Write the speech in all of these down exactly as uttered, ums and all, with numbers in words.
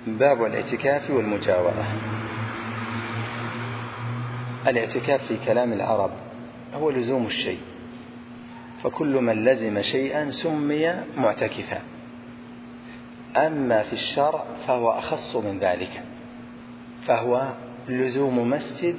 باب الاعتكاف والمجاورة. الاعتكاف في كلام العرب هو لزوم الشيء، فكل من لزم شيئا سمي معتكفا. أما في الشرع فهو أخص من ذلك، فهو لزوم مسجد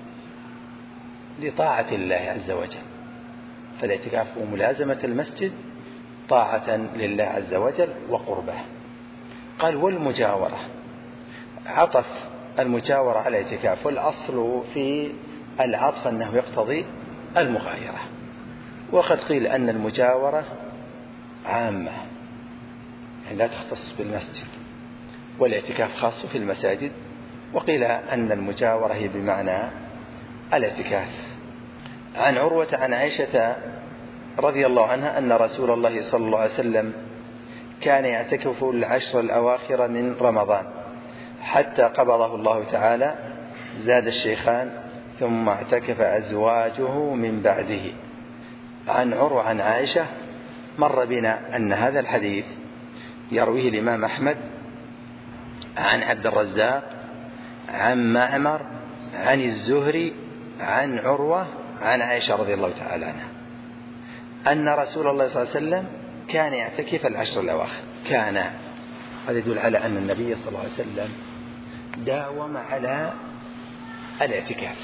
لطاعة الله عز وجل، فالاعتكاف هو ملازمة المسجد طاعة لله عز وجل وقربه. قال والمجاورة، عطف المجاورة على الاعتكاف، والأصل في العطف أنه يقتضي المغايرة، وقد قيل أن المجاورة عامة يعني لا تختص بالمسجد، والاعتكاف خاص في المساجد، وقيل أن المجاورة هي بمعنى الاعتكاف. عن عروة عن عائشة رضي الله عنها أن رسول الله صلى الله عليه وسلم كان يعتكف العشر الأواخر من رمضان حتى قبضه الله تعالى، زاد الشيخان ثم اعتكف أزواجه من بعده. عن عروة عن عائشة مر بنا أن هذا الحديث يرويه الإمام أحمد عن عبد الرزاق عن معمر عن الزهري عن عروة عن عائشة رضي الله تعالى عنها أن رسول الله صلى الله عليه وسلم كان يعتكف العشر الأواخر. كان هذا يدل على أن النبي صلى الله عليه وسلم داوم على الاعتكاف،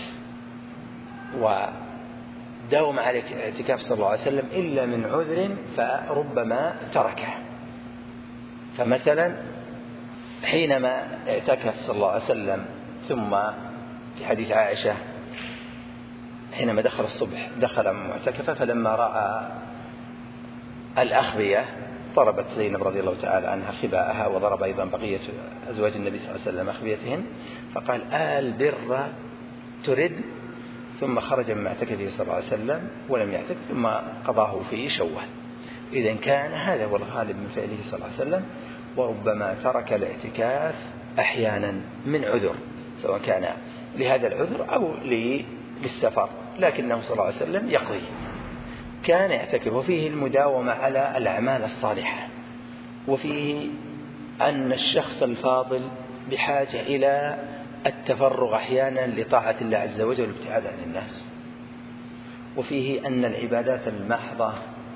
وداوم على الاعتكاف صلى الله عليه وسلم إلا من عذر فربما تركه. فمثلا حينما اعتكف صلى الله عليه وسلم، ثم في حديث عائشة حينما دخل الصبح دخل معتكفا، فلما رأى الأخبية ضربت زينب رضي الله تعالى عنها خباءها، وضرب أيضا بقية أزواج النبي صلى الله عليه وسلم أخبيتهن، فقال البر ترد، ثم خرج من معتكفه صلى الله عليه وسلم ولم يعتكف، ثم قضاه في شوال. إذن كان هذا هو الغالب من فعله صلى الله عليه وسلم، وربما ترك الاعتكاف أحيانا من عذر، سواء كان لهذا العذر أو للسفر، لكنه صلى الله عليه وسلم يقضي. كان يعتكف، وفيه المداومة على الأعمال الصالحة، وفيه أن الشخص الفاضل بحاجة إلى التفرغ أحيانا لطاعة الله عز وجل والابتعاد عن الناس، وفيه أن العبادات المحضة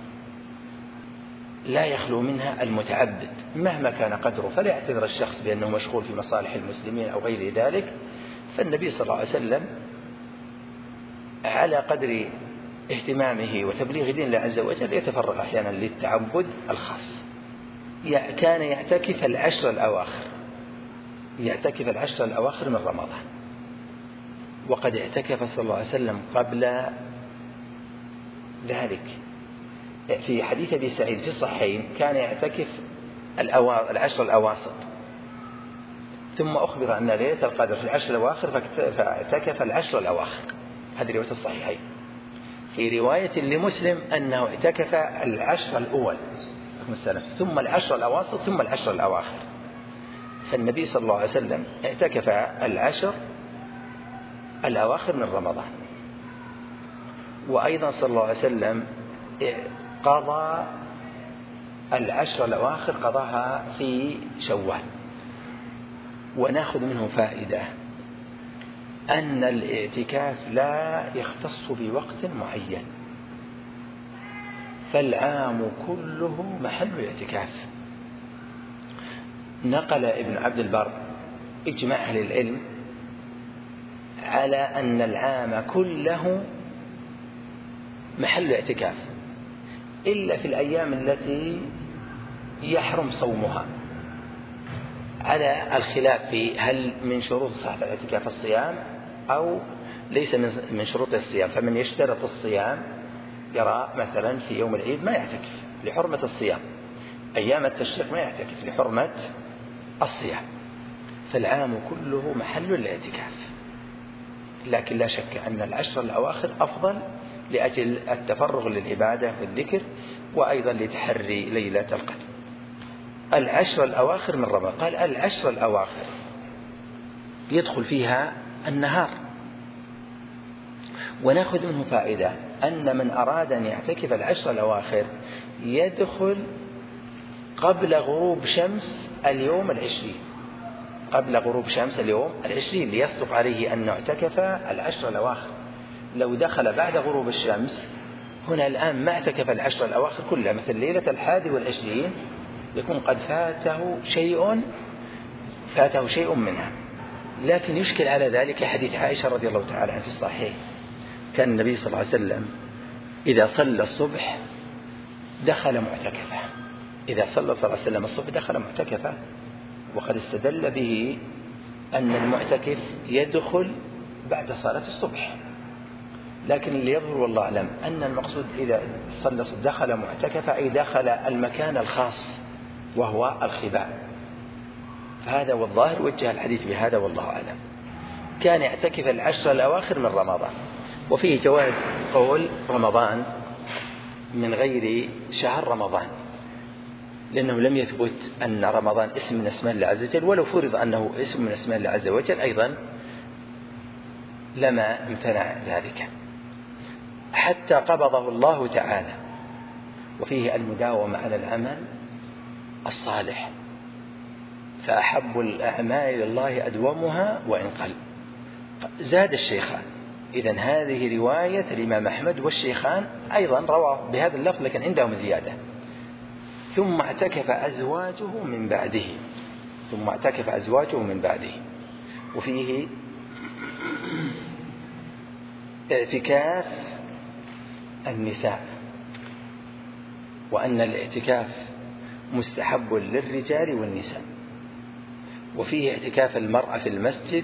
لا يخلو منها المتعبد مهما كان قدره، فلا يعتذر الشخص بأنه مشغول في مصالح المسلمين أو غير ذلك. فالنبي صلى الله عليه وسلم على قدر اهتمامه وتبليغ دين الله عز وجل يتفرغ أحيانا للتعبد الخاص. كان يعتكف العشر الأواخر، يعتكف العشر الأواخر من رمضان، وقد اعتكف صلى الله عليه وسلم قبل ذلك. في حديث أبي سعيد في الصحيحين كان يعتكف العشر الأواسط، ثم أخبر أن ليلة القدر في العشر الأواخر فاعتكف العشر الأواخر. هذه رواية الصحيحين. في رواية لمسلم أنه اعتكف العشر الأول ثم العشر الأواسط ثم العشر الأواخر. فالنبي صلى الله عليه وسلم اعتكف العشر الأواخر من رمضان، وأيضا صلى الله عليه وسلم قضى العشر الأواخر قضاها في شوال. ونأخذ منه فائدة أن الاعتكاف لا يختص بوقت معين، فالعام كله محل الاعتكاف. نقل ابن عبد البر إجماع أهل العلم على أن العام كله محل الاعتكاف، إلا في الأيام التي يحرم صومها، على الخلاف في هل من شروط صحة الاعتكاف الصيام أو ليس من شروط الصيام. فمن يشترط الصيام يرى مثلا في يوم العيد ما يعتكف لحرمة الصيام، أيام التشريق ما يعتكف لحرمة الصيام. فالعام كله محل الاعتكاف، لكن لا شك أن العشر الأواخر أفضل لأجل التفرغ للعبادة والذكر، وأيضا لتحري ليلة القدر. العشر الأواخر من رمضان، قال العشر الأواخر يدخل فيها النهار. ونأخذ منه فائدة أن من أراد أن يعتكف العشر الأواخر يدخل قبل غروب شمس اليوم العشرين، قبل غروب شمس اليوم العشرين ليصدق عليه أنه اعتكف العشر الأواخر. لو دخل بعد غروب الشمس هنا الآن ما اعتكف العشر الأواخر كلها، مثل ليلة الحادي والعشرين يكون قد فاته شيء فاته شيء منها. لكن يشكل على ذلك حديث عائشة رضي الله تعالى عنها في الصحيح، كان النبي صلى الله عليه وسلم إذا صلى الصبح دخل معتكفا، إذا صلى صلى الله عليه وسلم الصبح دخل معتكفا، وقد استدل به أن المعتكف يدخل بعد صلاة الصبح. لكن اللي يظهر والله أعلم أن المقصود إذا صلى دخل معتكفا أي دخل المكان الخاص وهو الخباء، فهذا والظاهر وجه الحديث بهذا والله أعلم. كان يعتكف العشر الأواخر من رمضان. وفيه جواز قول رمضان من غير شهر رمضان، لأنه لم يثبت أن رمضان اسم من اسماء الله عز وجل، ولو فرض أنه اسم من اسماء الله عز وجل أيضا لما امتنع ذلك حتى قبضه الله تعالى. وفيه المداومة على العمل الصالح، فأحب الأعمال إلى الله أدومها وإن قل. زاد الشيخان، إذن هذه رواية الإمام أحمد والشيخان أيضا رواه بهذا اللفظ لكن عندهم زيادة. ثم اعتكف أزواجه من بعده ثم اعتكف أزواجه من بعده وفيه اعتكاف النساء، وأن الاعتكاف مستحب للرجال والنساء. وفيه اعتكاف المرأة في المسجد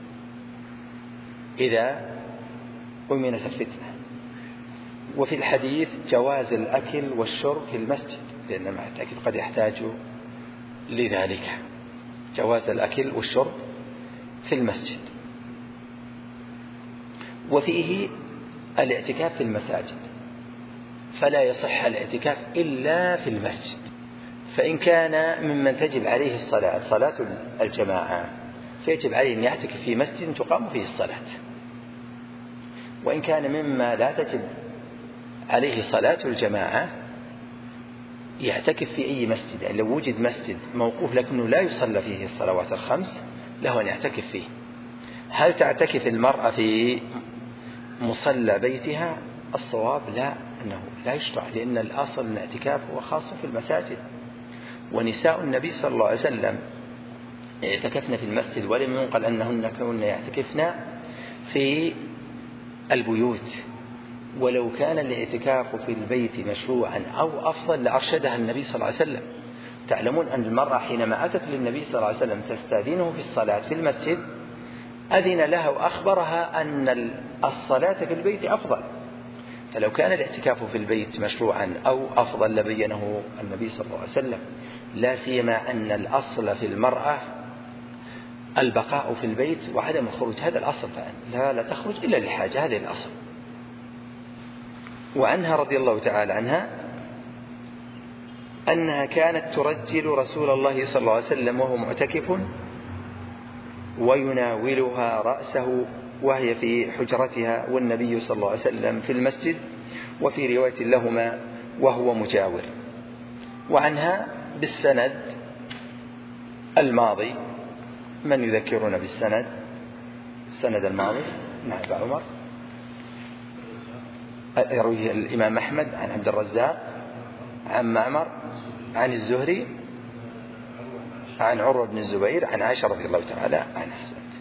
إذا أمنت الفتنة. وفي الحديث جواز الأكل والشرب في المسجد، لأن المعتكف قد يحتاج لذلك، جواز الأكل والشرب في المسجد. وفيه الاعتكاف في المساجد، فلا يصح الاعتكاف إلا في المسجد. فإن كان ممن تجب عليه الصلاة صلاة الجماعة فيجب عليه أن يعتكف في مسجد تقام فيه الصلاة. وإن كان مما لا تجب عليه صلاة الجماعة يعتكف في أي مسجد، يعني لو وجد مسجد موقوف لكنه لا يصلى فيه الصلوات الخمس له أن يعتكف فيه. هل تعتكف المرأة في مصلى بيتها؟ الصواب لا، أنه لا يشرع، لأن الأصل الاعتكاف هو خاص في المساجد. ونساء النبي صلى الله عليه وسلم اعتكفن في المسجد، ولم ينقل أنهن كن يعتكفن في البيوت. ولو كان الاعتكاف في البيت مشروعا أو أفضل لأرشدها النبي صلى الله عليه وسلم. تعلمون أن المرأة حينما أتت للنبي صلى الله عليه وسلم تستأذنه في الصلاة في المسجد أذن لها وأخبرها أن الصلاة في البيت أفضل. فلو كان الاعتكاف في البيت مشروعا أو أفضل لبينه النبي صلى الله عليه وسلم، لا سيما أن الأصل في المرأة البقاء في البيت وعدم الخروج، هذا الأصل، لا لا تخرج إلا لحاجة، هذا الأصل. وعنها رضي الله تعالى عنها أنها كانت ترجل رسول الله صلى الله عليه وسلم وهو معتكف ويناولها رأسه وهي في حجرتها والنبي صلى الله عليه وسلم في المسجد، وفي رواية لهما وهو مجاور. وعنها بالسند الماضي، من يذكرنا بالسند السند الماضي؟ نعم عمر. يرويه الإمام أحمد عن عبد الرزاق عن معمر عن الزهري عن عروة بن الزبير عن عائشة رضي الله تعالى عنها.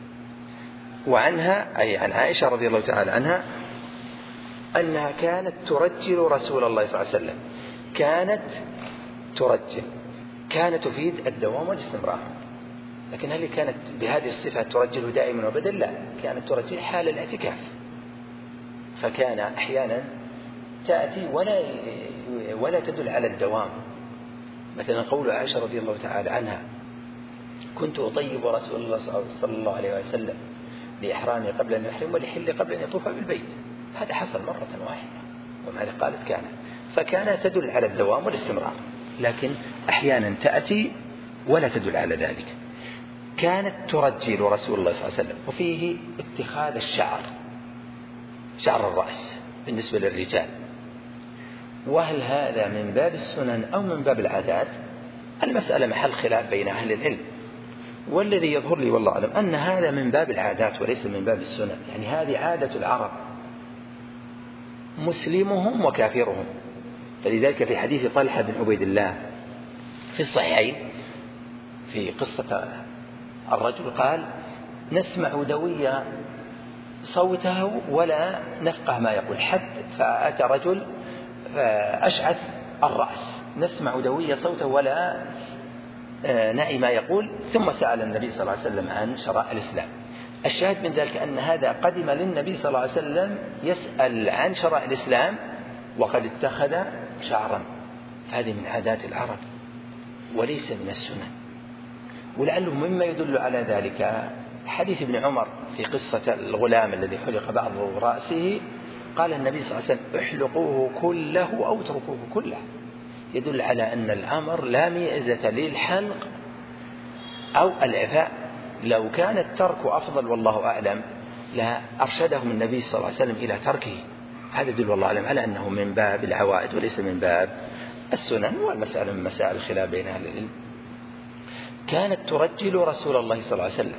وعنها أي عن عائشة رضي الله تعالى عنها أنها كانت ترجل رسول الله صلى الله عليه وسلم. كانت ترجل، كانت تفيد الدوام والاستمرار، لكن هل كانت بهذه الصفة ترجله دائما وبدل؟ لا، كانت ترجل حال الاعتكاف. فكان أحيانا تأتي ولا ولا تدل على الدوام. مثلا قول عائشة رضي الله تعالى عنها كنت أطيب رسول الله صلى الله عليه وسلم لإحرامي قبل أن يحرم ولحل قبل أن يطوف بالبيت. هذا حصل مرة واحدة، ومع ذلك قالت كان. فكان تدل على الدوام والاستمرار، لكن أحيانا تأتي ولا تدل على ذلك. كانت ترجل رسول الله صلى الله عليه وسلم. وفيه اتخاذ الشعر، شعر الرأس بالنسبة للرجال، وهل هذا من باب السنن أو من باب العادات؟ المسألة محل خلاف بين أهل العلم. والذي يظهر لي والله أعلم أن هذا من باب العادات وليس من باب السنن، يعني هذه عادة العرب مسلمهم وكافرهم. فلذلك في حديث طلحة بن عبيد الله في الصحيحين في قصة الرجل قال: نسمع دوي صوته ولا نفقه ما يقول، حتى فأتى رجل أشعث الرأس نسمع دوي صوته ولا نعي ما يقول، ثم سأل النبي صلى الله عليه وسلم عن شرائع الإسلام. الشاهد من ذلك أن هذا قدم للنبي صلى الله عليه وسلم يسأل عن شرائع الإسلام وقد اتخذ شعرا، فهذه من عادات العرب وليس من السنن. ولعله مما يدل على ذلك حديث ابن عمر في قصة الغلام الذي حلق بعض رأسه، قال النبي صلى الله عليه وسلم: احلقوه كله أو اتركوه كله، يدل على أن الأمر لا ميزة للحلق أو الإعفاء. لو كان الترك أفضل والله أعلم لا أرشدهم النبي صلى الله عليه وسلم إلى تركه. هذا يدل والله أعلم على أنه من باب العوائد وليس من باب السنن، والمسألة من مسائل الخلاف بين أهل العلم. كانت ترجل رسول الله صلى الله عليه وسلم،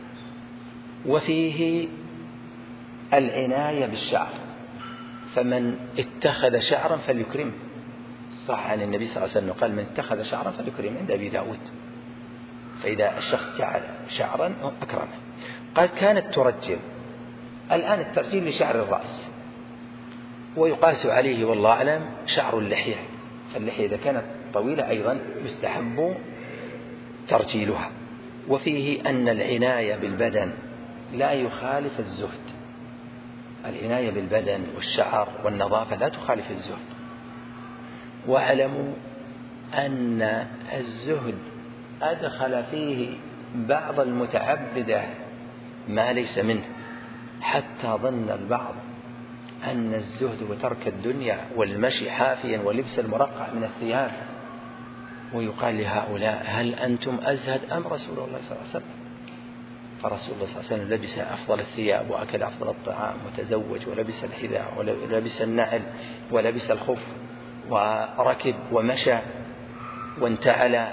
وفيه العناية بالشعر، فمن اتخذ شعرا فليكرمه. صح عن النبي صلى الله عليه وسلم قال: من اتخذ شعرا فليكرمه، عند أبي داود. فإذا الشخص جعل شعرا أكرمه. قال: كانت ترجل. الآن الترجيل لشعر الرأس، ويقاس عليه والله أعلم شعر اللحية، فاللحية إذا كانت طويلة أيضا يستحب ترجيلها. وفيه أن العناية بالبدن لا يخالف الزهد، العناية بالبدن والشعر والنظافة لا تخالف الزهد. واعلموا أن الزهد أدخل فيه بعض المتعبدة ما ليس منه، حتى ظن البعض أن الزهد وترك الدنيا والمشي حافيا ولبس المرقع من الثياب، ويقال لهؤلاء: هل أنتم أزهد أم رسول الله صلى الله عليه وسلم؟ فرسول الله صلى الله عليه وسلم لبس أفضل الثياب وأكل أفضل الطعام وتزوج ولبس الحذاء ولبس النعل ولبس الخف وركب ومشى وانتعل،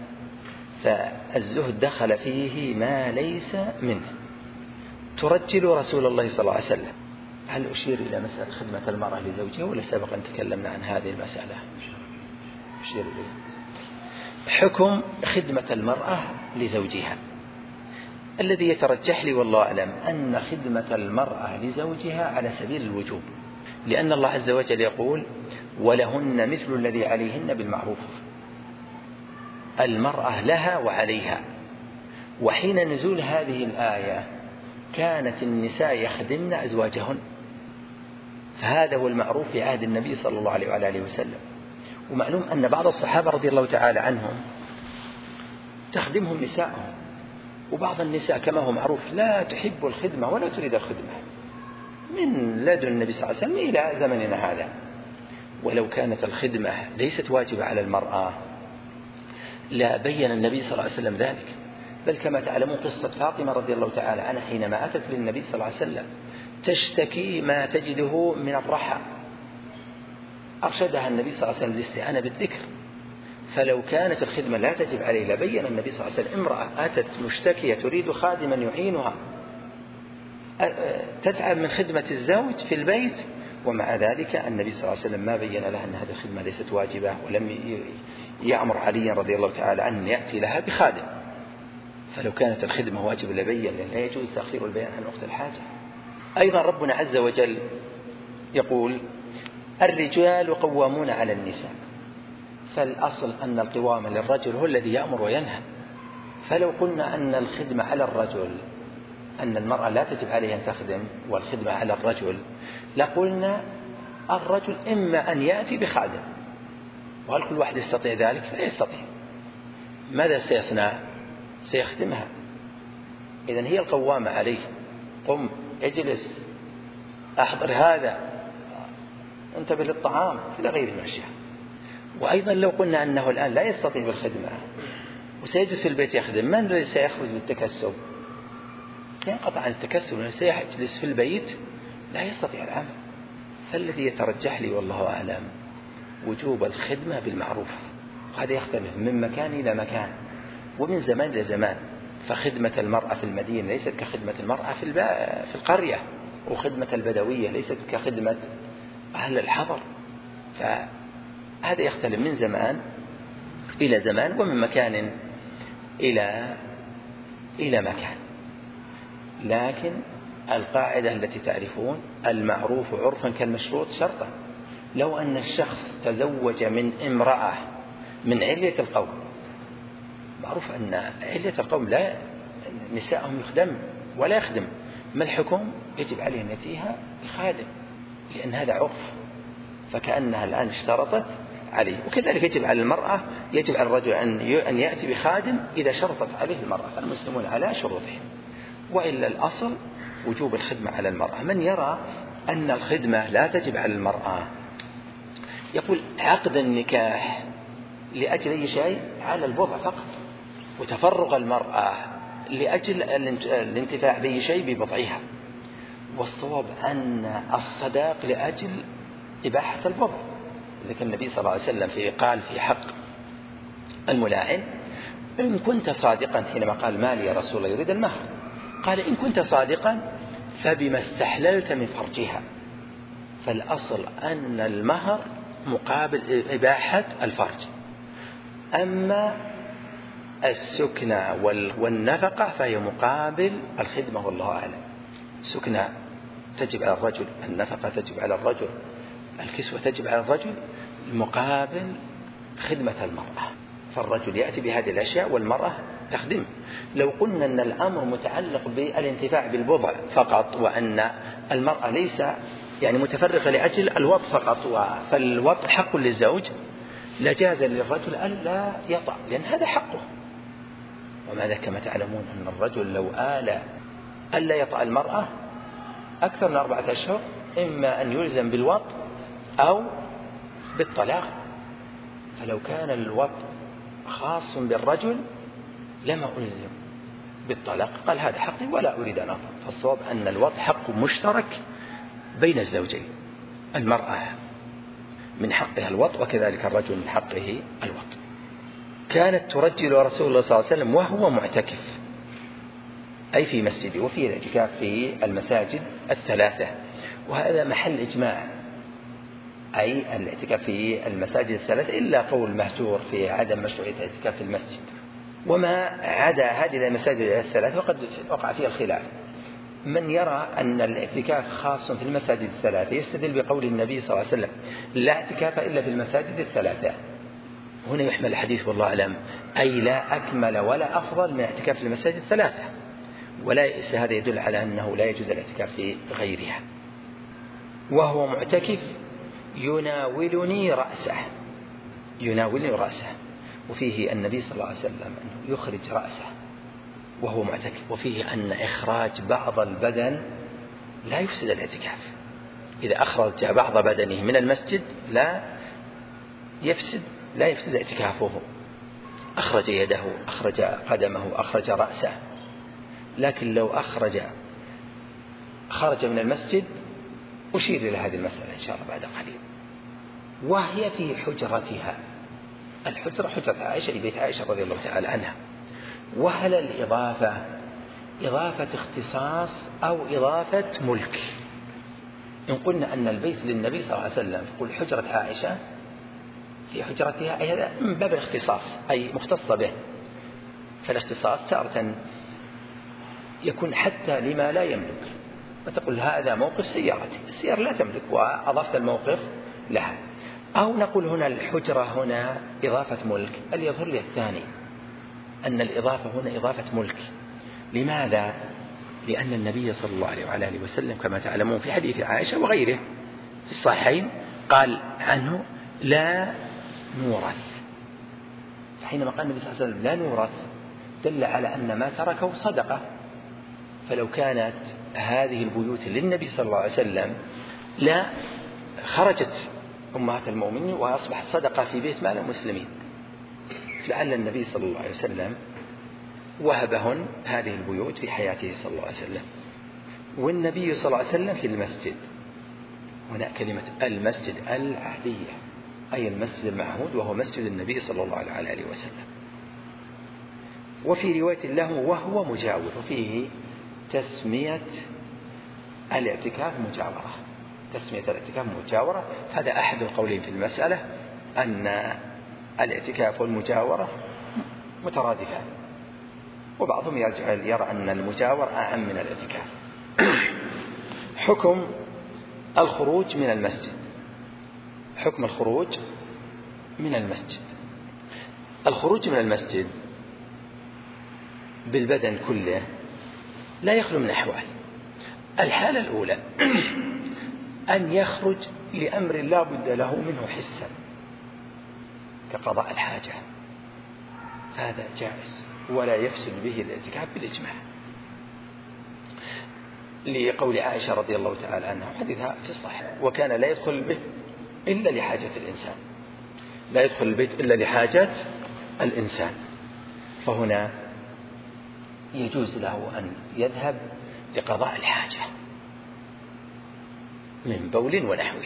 فالزهد دخل فيه ما ليس منه. ترجل رسول الله صلى الله عليه وسلم. هل أشير إلى مسألة خدمة المرأة لزوجها ولا سبق أن تكلمنا عن هذه المسألة؟ أشير إليه. حكم خدمة المرأة لزوجها. الذي يترجح لي والله أعلم أن خدمة المرأة لزوجها على سبيل الوجوب، لأن الله عز وجل يقول: ولهن مثل الذي عليهن بالمعروف. المرأة لها وعليها. وحين نزول هذه الآية كانت النساء يخدمن أزواجهن، فهذا هو المعروف في عهد النبي صلى الله عليه وآله وسلم. ومعلوم أن بعض الصحابة رضي الله تعالى عنهم تخدمهم نساءهم، وبعض النساء كما هو معروف لا تحب الخدمة ولا تريد الخدمة من لدن النبي صلى الله عليه وسلم إلى زمننا هذا. ولو كانت الخدمة ليست واجبة على المرأة لا بين النبي صلى الله عليه وسلم ذلك. بل كما تعلمون قصة فاطمة رضي الله تعالى عنها حينما أتت للنبي صلى الله عليه وسلم تشتكي ما تجده من الرحى، أرشدها النبي صلى الله عليه وسلم للاستعانة بالذكر. فلو كانت الخدمة لا تجب عليه لبين النبي صلى الله عليه وسلم. امرأة أتت مشتكية تريد خادما يعينها، تتعب من خدمة الزوج في البيت، ومع ذلك النبي صلى الله عليه وسلم ما بين لها أن هذه الخدمة ليست واجبة، ولم يأمر عليا رضي الله تعالى أن يأتي لها بخادم. فلو كانت الخدمة واجبة لبين، لا يجوز تأخير البيان عن وقت الحاجة. أيضا ربنا عز وجل يقول: الرجال قوامون على النساء. فالأصل أن القوام للرجل هو الذي يأمر وينهى. فلو قلنا أن الخدمة على الرجل، أن المرأة لا تجب عليها أن تخدم والخدمة على الرجل، لقلنا الرجل إما أن يأتي بخادم، وهل كل واحد يستطيع ذلك؟ لا يستطيع. ماذا سيصنع؟ سيخدمها. إذن هي القوامة عليه: قم اجلس أحضر هذا انتبه للطعام إلى غير المشي. وأيضا لو قلنا أنه الآن لا يستطيع بالخدمة وسيجلس في البيت يخدم، من الذي سيخرج بالتكسب؟ ينقطع عن التكسب، سيجلس في البيت لا يستطيع العمل. فالذي يترجح لي والله أعلم وجوب الخدمة بالمعروف، وهذا يختلف من مكان إلى مكان ومن زمان إلى زمان. فخدمة المرأة في المدينة ليست كخدمة المرأة في في القرية، وخدمة البدوية ليست كخدمة أهل الحضر. فهذا يختلف من زمان إلى زمان ومن مكان إلى إلى مكان. لكن القاعدة التي تعرفون المعروف عرفا كالمشروط شرطا. لو أن الشخص تزوج من امرأة من علية القوم، معروف أن علية القوم لا نساءهم يخدم ولا يخدم، ما الحكم؟ يجب عليه أن يأتيها بخادم، لأن هذا عرف، فكأنها الآن اشترطت عليه. وكذلك يجب على المرأة يجب على الرجل أن يأتي بخادم إذا شرطت عليه المرأة، فالمسلمون على شروطهم، وإلا الأصل وجوب الخدمة على المرأة. من يرى أن الخدمة لا تجب على المرأة يقول عقد النكاح لأجل أي شيء على البضع فقط، وتفرغ المرأة لأجل الانتفاع بأي شيء ببضعها. والصواب أن الصداق لأجل إباحة البضع. لكن النبي صلى الله عليه وسلم في قال في حق الملاعن إن كنت صادقا حينما قال مالي يا رسول الله يريد المهر، قال إن كنت صادقا فبما استحللت من فرجها. فالأصل أن المهر مقابل إباحة الفرج، أما السكنى والنفقة فهي مقابل الخدمة والله أعلم. السكنى تجب على الرجل، النفقة تجب على الرجل، الكسوة تجب على الرجل مقابل خدمة المرأة. فالرجل يأتي بهذه الأشياء والمرأة تخدم. لو قلنا أن الأمر متعلق بالانتفاع بالبضع فقط، وأن المرأة ليس يعني متفرغة لأجل الوط فقط، فالوط حق للزوج، لجاز للرجل ألا يطأ، لأن هذا حقه. وماذا كما تعلمون أن الرجل لو آل ألا يطأ المرأة أكثر من أربعة أشهر إما أن يلزم بالوط أو بالطلاق. فلو كان الوط خاص بالرجل لما ألزم بالطلاق، قال هذا حقي ولا أريد أن أطأ. فالصواب أن الوط حق مشترك بين الزوجين، المرأة من حقها الوط وكذلك الرجل من حقه الوط. كانت ترجل رسول الله صلى الله عليه وسلم وهو معتكف، أي في مسجده، وفيه الاعتكاف في المساجد الثلاثة، وهذا محل إجماع، أي الاعتكاف في المساجد الثلاثة، إلا قول مهجور في عدم مشروعية الاعتكاف في المسجد. وما عدا هذه المساجد الثلاثة وقد وقع فيها الخلاف. من يرى أن الاعتكاف خاص في المساجد الثلاثة يستدل بقول النبي صلى الله عليه وسلم لا اعتكاف إلا في المساجد الثلاثة. هنا يحمل الحديث والله أعلم أي لا أكمل ولا أفضل من اعتكاف في المساجد الثلاثة، وليس هذا يدل على أنه لا يجوز الاعتكاف في غيرها. وهو معتكف يناولني رأسه، يناولني رأسه، وفيه النبي صلى الله عليه وسلم أنه يخرج رأسه وهو معتكف، وفيه أن إخراج بعض البدن لا يفسد الاعتكاف. إذا أخرج بعض بدنه من المسجد لا يفسد لا يفسد اعتكافه، أخرج يده، أخرج قدمه، أخرج رأسه. لكن لو أخرج خرج من المسجد أشير إلى هذه المسألة إن شاء الله بعد قليل. وهي في حجرتها، الحجرة حجرة عائشة بيت عائشة رضي الله تعالى عنها. وهل الإضافة إضافة اختصاص أو إضافة ملك؟ إن قلنا أن البيت للنبي صلى الله عليه وسلم فقل حجرة عائشة في حجرتها، أي هذا من باب الاختصاص أي مختصة به. فالاختصاص تارة يكون حتى لما لا يملك، فتقول هذا موقف سيارتي، السيارة لا تملك وأضفت الموقف لها. أو نقول هنا الحجرة هنا إضافة ملك، اللي يظهر لي الثاني أن الإضافة هنا إضافة ملك. لماذا؟ لأن النبي صلى الله عليه وعلى آله وسلم كما تعلمون في حديث عائشة وغيره في الصحيحين قال عنه لا نورث. فحينما قال النبي صلى الله عليه وسلم لا نورث دل على أن ما تركه صدقة. فلو كانت هذه البيوت للنبي صلى الله عليه وسلم لا خرجت أمهات المؤمنين وأصبحت صدقة في بيت مال المسلمين. لعل النبي صلى الله عليه وسلم وهبهن هذه البيوت في حياته صلى الله عليه وسلم. والنبي صلى الله عليه وسلم في المسجد، هنا كلمة المسجد العهدية أي المسجد المعهود وهو مسجد النبي صلى الله عليه وسلم. وفي رواية له وهو مجاور، وفيه تسمية الاعتكاف مجاورة، تسمية الاعتكاف مجاورة. هذا أحد القولين في المسألة، أن الاعتكاف والمجاورة مترادفان، وبعضهم يرى أن المجاور أعم من الاعتكاف. حكم الخروج من المسجد. حكم الخروج من المسجد. الخروج من المسجد بالبدن كله لا يخلو من أحوال. الحالة الأولى أن يخرج لأمر لا بد له منه حسا كقضاء الحاجة، هذا جائز ولا يفسد به الاعتكاف بالإجماع، لقول عائشة رضي الله تعالى عنها حديثها في الصحيح: وكان لا يدخل البيت إلا لحاجة الإنسان، لا يدخل البيت إلا لحاجة الإنسان. فهنا يجوز له أن يذهب لقضاء الحاجة من بول ونحوه.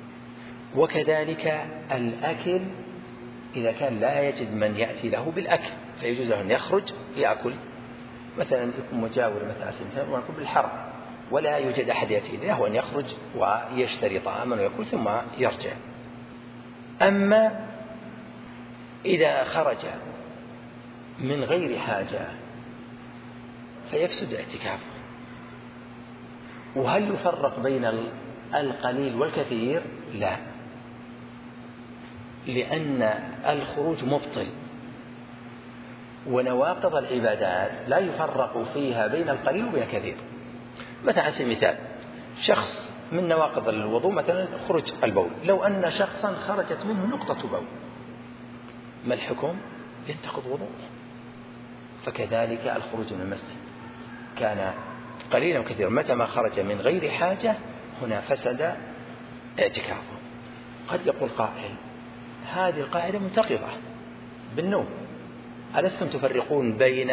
وكذلك الأكل، إذا كان لا يجد من يأتي له بالأكل فيجوز له أن يخرج يأكل، مثلا يكون مجاور مثلا سنتين ويكون بالحرم ولا يوجد أحد يأتي له، وأن يخرج ويشتري طعاما ويأكل ثم يرجع. أما إذا خرج من غير حاجة فيفسد اعتكافه. وهل يفرق بين القليل والكثير؟ لا، لأن الخروج مبطل، ونواقض العبادات لا يفرق فيها بين القليل وبين الكثير. مثلا على سبيل المثال شخص من نواقض الوضوء مثلا خروج البول، لو أن شخصا خرجت منه نقطة بول، ما الحكم؟ ينتقض وضوءه. فكذلك الخروج من المسجد كان قليلا وكثيرا، متى ما خرج من غير حاجة هنا فسد اعتكافه. قد يقول قائل: هذه القاعدة منتقضة بالنوم، ألستم تفرقون بين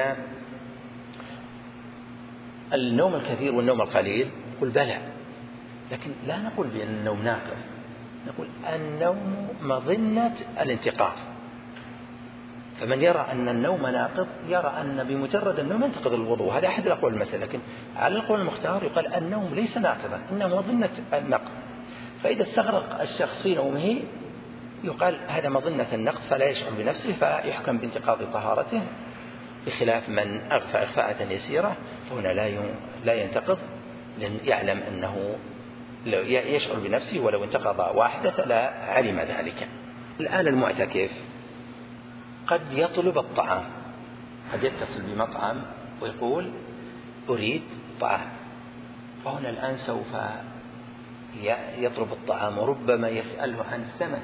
النوم الكثير والنوم القليل؟ قل بلى، لكن لا نقول بأن النوم ناقض، نقول النوم مظنة الانتقاض. فمن يرى أن النوم ناقض يرى أن بمجرد النوم ينتقض الوضوء، هذا أحد الأقوال المسألة. لكن على القول المختار يقال النوم ليس ناقضا، إنه مظنة النقض. فإذا استغرق الشخص في نومه يقال هذا مظنة النقض فلا يشعر بنفسه، فيحكم بانتقاض طهارته، بخلاف من أغفى إغفاءة يسيرة فهنا لا لا ينتقض، لأن يعلم أنه لو يشعر بنفسه ولو انتقض واحدة لا علم ذلك. الآن المعتكف قد يطلب الطعام، قد يتصل بمطعم ويقول أريد طعام، فهنا الآن سوف يطلب الطعام وربما يسأله عن الثمن،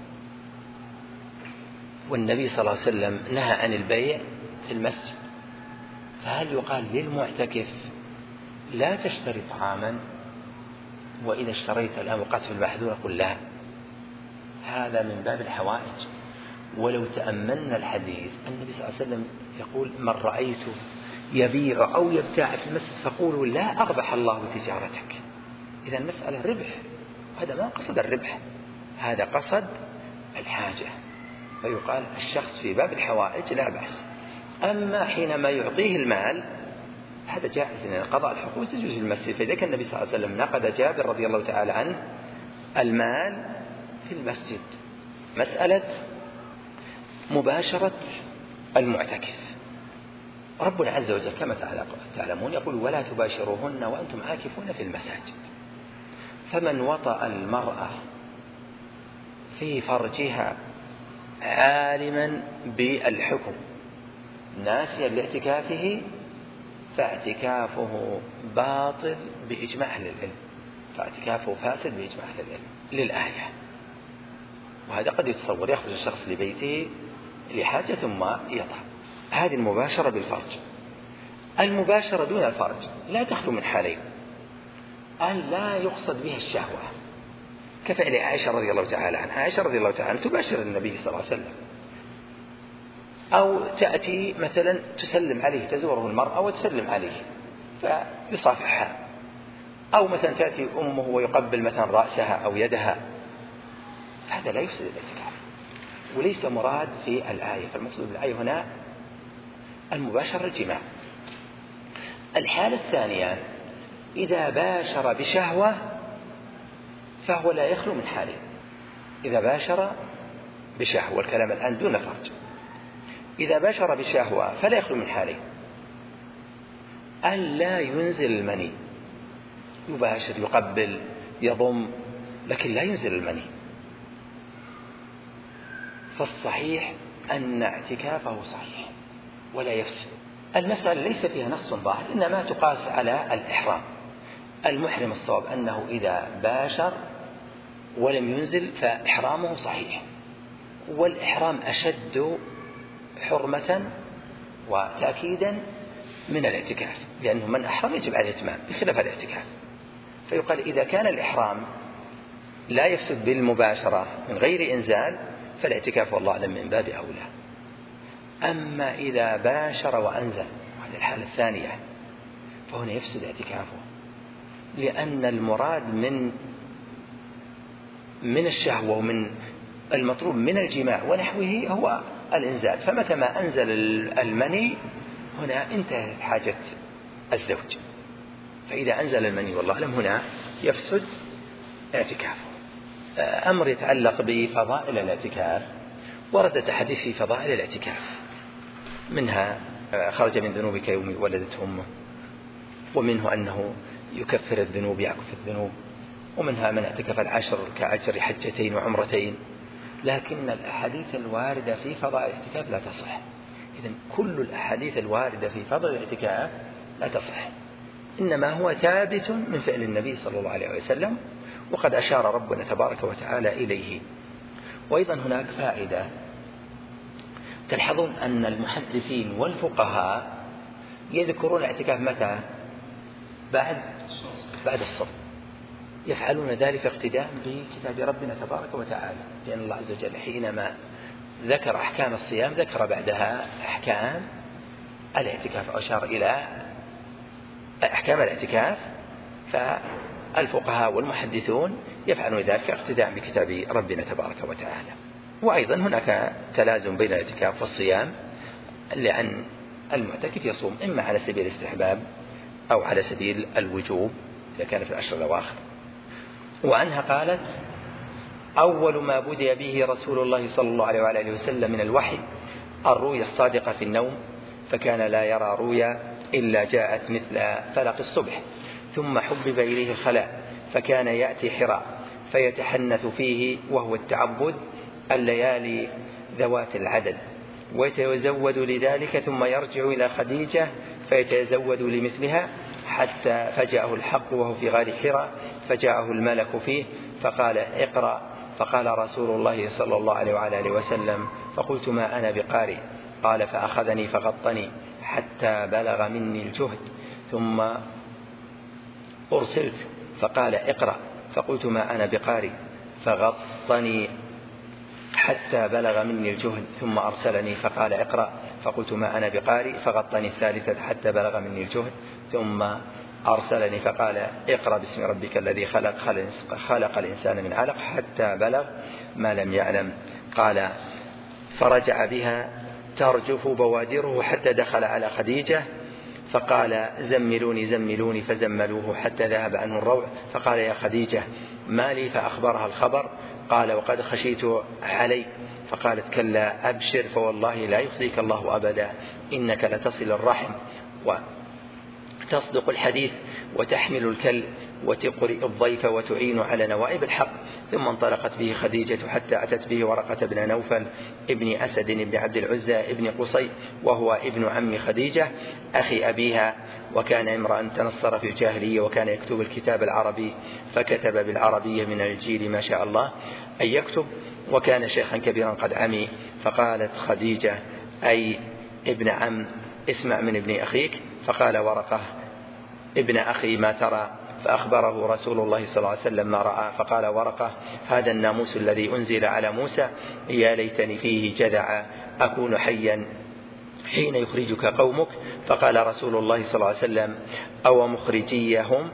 والنبي صلى الله عليه وسلم نهى عن البيع في المسجد، فهل يقال للمعتكف لا تشتري طعاما، وإذا اشتريت الآن وقعت في المحذور؟ قل لا، هذا من باب الحوائج. ولو تأملنا الحديث النبي صلى الله عليه وسلم يقول: من رأيته يبيع أو يبتاع في المسجد فقولوا لا أربح الله تجارتك. إذا المسألة ربح، هذا ما قصد الربح، هذا قصد الحاجة، فيقال الشخص في باب الحوائج لا بأس. أما حينما يعطيه المال هذا جائز، لأن قضاء الحقوق تجوز في المسجد. فإذا كان النبي صلى الله عليه وسلم نقد جابر رضي الله تعالى عنه المال في المسجد. مسألة مباشرة المعتكف، ربنا عز وجل كما تعلمون يقول: ولا تباشروهن وأنتم عاكفون في المساجد. فمن وطأ المرأة في فرجها عالما بالحكم ناسيا لاعتكافه فاعتكافه باطل بإجماع أهل العلم، فاعتكافه فاسد بإجماع أهل العلم للآية. وهذا قد يتصور يخرج الشخص لبيته لحاجة ثم يطعم. هذه المباشرة بالفرج. المباشرة دون الفرج لا تخلو من حالين: أن لا يقصد بها الشهوة كفعل عائشة رضي الله تعالى عنها. عائشة رضي الله تعالى عنها تباشر النبي صلى الله عليه وسلم، أو تأتي مثلا تسلم عليه، تزوره المرأة وتسلم عليه فيصافحها، أو مثلا تأتي أمه ويقبل مثلا رأسها أو يدها، هذا لا يفسد الاعتكاف وليس مراد في الآية. فالمقصود بالآية هنا المباشرة الجماع. الحالة الثانية إذا باشر بشهوة فهو لا يخلو من حالين. إذا باشر بشهوة، والكلام الآن دون فرج، إذا باشر بشهوة فلا يخلو من حالين: ألا ينزل المني، يباشر يقبل يضم لكن لا ينزل المني، فالصحيح أن اعتكافه صحيح ولا يفسد. المسألة ليس فيها نص ظاهر، إنما تقاس على الإحرام. المحرم الصواب أنه إذا باشر ولم ينزل فإحرامه صحيح، والإحرام أشد حرمة وتأكيدا من الاعتكاف، لأنه من أحرم يجب عليه الإتمام بخلاف الاعتكاف. فيقال إذا كان الإحرام لا يفسد بالمباشرة من غير إنزال فالاعتكاف والله أعلم من باب أولى. أما إذا باشر وأنزل، وهذه الحالة الثانية، فهنا يفسد اعتكافه، لأن المراد من من الشهوة ومن المطلوب من الجماع ونحوه هو الإنزال، فمتى ما أنزل المني هنا انتهت حاجة الزوج، فإذا أنزل المني والله أعلم هنا يفسد اعتكافه. أمر يتعلق بفضائل الاعتكاف، وردت أحاديث في فضائل الاعتكاف، منها خرج من ذنوبك يوم ولدت أمه، ومنه أنه يكفر الذنوب يعكف الذنوب، ومنها من اعتكف العشر كأجر حجتين وعمرتين. لكن الأحاديث الواردة في فضائل الاعتكاف لا تصح. إذن كل الأحاديث الواردة في فضل الاعتكاف لا تصح، إنما هو ثابت من فعل النبي صلى الله عليه وسلم، وقد أشار ربنا تبارك وتعالى إليه. وأيضا هناك فائدة، تلحظون أن المحدثين والفقهاء يذكرون الاعتكاف متى؟ بعد بعد الصوم، يفعلون ذلك اقتداء بكتاب ربنا تبارك وتعالى، لأن الله عز وجل حينما ذكر أحكام الصيام ذكر بعدها أحكام الاعتكاف، أشار إلى أحكام الاعتكاف، فالفقهاء والمحدثون يفعلون ذلك اقتداء بكتاب ربنا تبارك وتعالى. وأيضا هناك تلازم بين الاعتكاف والصيام، لأن المعتكف يصوم إما على سبيل الاستحباب أو على سبيل الوجوب إذا كان في الأشهر الأواخر. وعنها قالت: أول ما بدأ به رسول الله صلى الله عليه وآله وسلم من الوحي الرؤيا الصادقة في النوم، فكان لا يرى رؤيا إلا جاءت مثل فلق الصبح، ثم حبب إليه الخلاء، فكان يأتي حراء فيتحنث فيه وهو التعبد الليالي ذوات العدد، ويتزود لذلك، ثم يرجع إلى خديجة فيتزود لمثلها، حتى فجاءه الحق وهو في غار حراء، فجاءه الملك فيه فقال: اقرأ، فقال رسول الله صلى الله عليه وآله وسلم: فقلت: ما أنا بقارئ. قال: فأخذني فغطني حتى بلغ مني الجهد، ثم أرسلت فقال: اقرأ، فقلت: ما أنا بقارئ، فغطني حتى بلغ مني الجهد، ثم أرسلني فقال: اقرأ، فقلت: ما أنا بقارئ، فغطني الثالثة حتى بلغ مني الجهد، ثم أرسلني فقال: اقرأ باسم ربك الذي خلق خلق الإنسان من علق، حتى بلغ ما لم يعلم. قال: فرجع بها ترجف بوادره حتى دخل على خديجة، فقال: زملوني زملوني، فزملوه حتى ذهب عنه الروع، فقال: يا خديجة ما لي؟ فأخبرها الخبر. قال: وقد خشيت علي. فقالت: كلا أبشر، فوالله لا يخزيك الله أبدا، إنك لتصل الرحم وتصدق الحديث وتحمل الكل وتقرئ الضيف وتعين على نوائب الحق. ثم انطلقت به خديجة حتى أتت به ورقة بن نوفل ابن أسد بن عبد العزى ابن قصي، وهو ابن عم خديجة أخي أبيها، وكان امرأ تنصر في الجاهلية، وكان يكتب الكتاب العربي، فكتب بالعربية من الجيل ما شاء الله أن يكتب، وكان شيخا كبيرا قد عمي. فقالت خديجة: أي ابن عم، اسمع من ابن أخيك. فقال ورقة: ابن أخي ما ترى؟ فأخبره رسول الله صلى الله عليه وسلم ما رأى. فقال ورقة: هذا الناموس الذي أنزل على موسى، يا ليتني فيه جذعا أكون حيا حين يخرجك قومك. فقال رسول الله صلى الله عليه وسلم: أو مخرجيهم؟